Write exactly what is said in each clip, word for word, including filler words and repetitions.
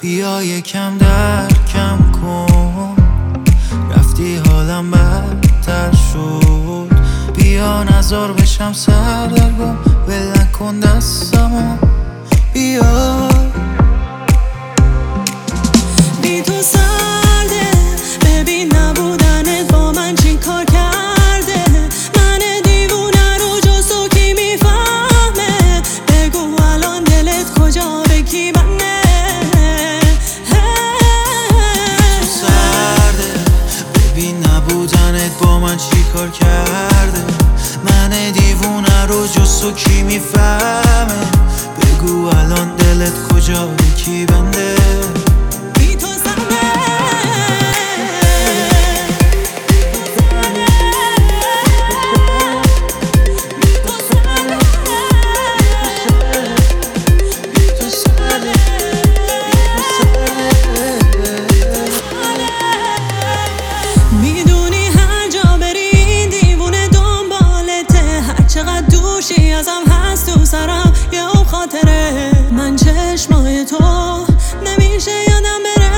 بیا یکم درکم کن، رفتی حالم بدتر شد. بیا نزار بشم سردرگم، ول نکن دستمو. بیا بی تو سرده، ببین نبودنت با من چی کار کرده. من دیوونه رو جز تو کی میفهمه؟ بگو الان دلت کجا، به کی منه؟ تو سرده، ببین نبودنت با من چی کار کرده. من دیوونه رو جز تو کی میفهمه؟ بگو الان دلت کجا، به کی بنده؟ میدونی هر جا بری این دیوونه دنبالته، هر چقدر دوشی ازم هست تو سرم یه اون خاطره. من چشمای تو نمیشه یادم بره.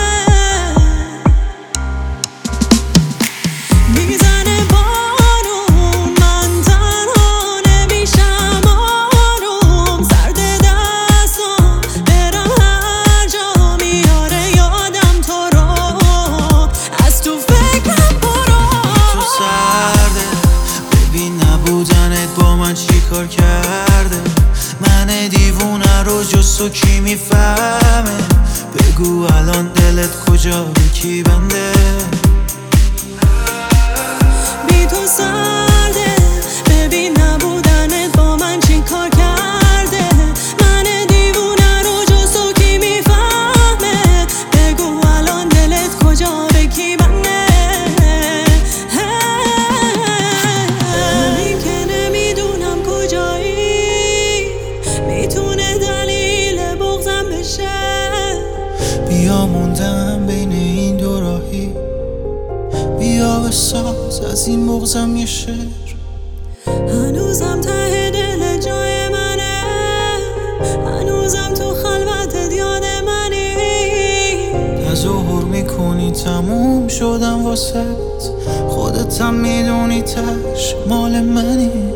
میزنه بارون، من تنها نمیشم آروم. سرد دستم برم هر جا میاره یادم تو رو، از تو فکرم برو. تو سرده، ببین نبودنت با من چی کار کرده. من دیوونه رو جز تو کی میفهمه؟ بگو الان دلت کجا، به کی بنده؟ بی تو سرده، ببین نبودنت با من چی کار کرده. من دیوونه رو جز تو کی میفهمه؟ بگو الان دلت کجا، به کی منه؟ این که نمیدونم کجایی میتونه دلیل بغضم بشه. بیا موندم بین این دو راهی، بیا بساز از این بغضم یه شعر. هنوزم ته دل جای منه، هنوزم تو خلوتت یاد منی. تظاهر میکنی تموم شدم واسه، خودتم میدونی تش مال منی.